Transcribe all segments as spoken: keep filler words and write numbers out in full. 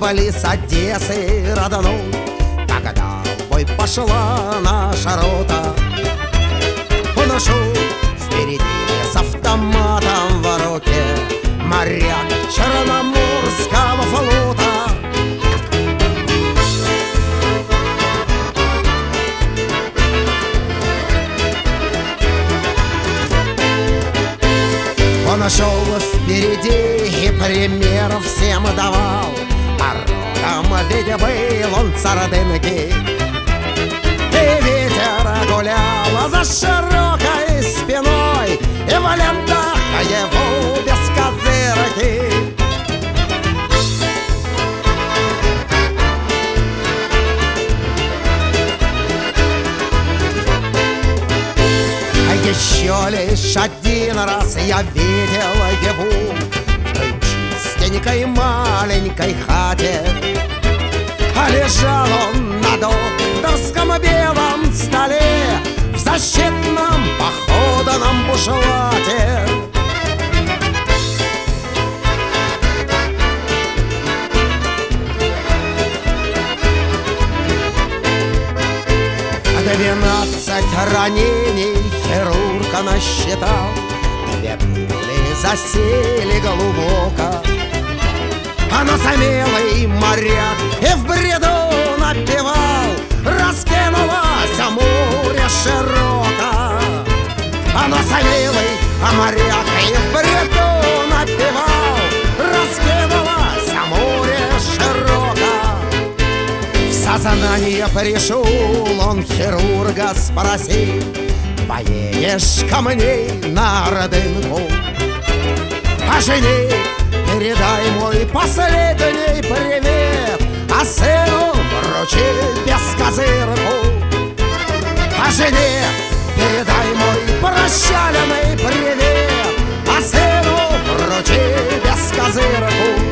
близ Одессы родной, когда в бой пошла наша рота. Он ушел впереди с автоматом в руке, моряк Черноморского флота. Он шел впереди и пример всем давал, а родом ведь был он с Ордынки. И ветер гулял за широкой спиной, и в лентах его без козырки. Еще лишь один раз я видел его в той чистенькой маленькой хате. А лежал он на докторском белом столе в защитном походном бушлате. Двенадцать ранений хирург насчитал, две пули засели глубоко. А насмелый моряк и в бреду напевал: раскинулось море широко. А насмелый моряк и в бреду напевал: раскинулось море широко. В сознание пришел он хирурга спросил: поедешь ко мне на Ордынку? А жене передай мой последний привет, а сыну вручи без козырку. А жене передай мой прощальный привет, а сыну вручи без козырку.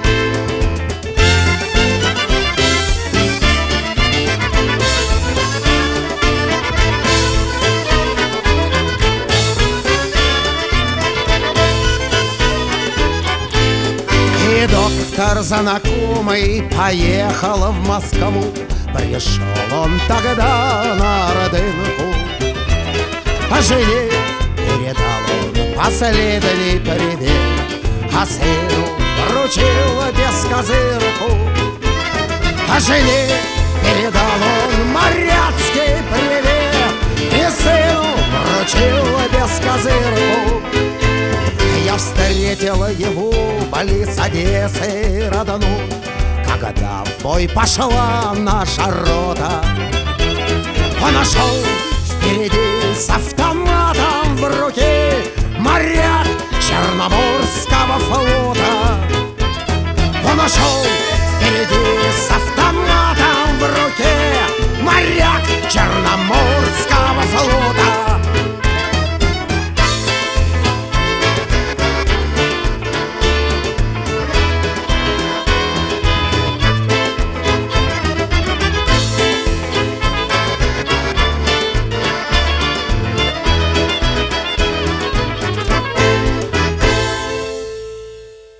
Доктор знакомый поехал в Москву, пришел он тогда на Ордынку. А жене передал он последний привет, а сыну вручил без козырку. А жене передал он моряцкий привет, и сыну вручил без козырку. Я встретил его близ Одессы родной, когда в бой пошла наша рота. Он шел впереди с автоматом в руке, моряк Черноморский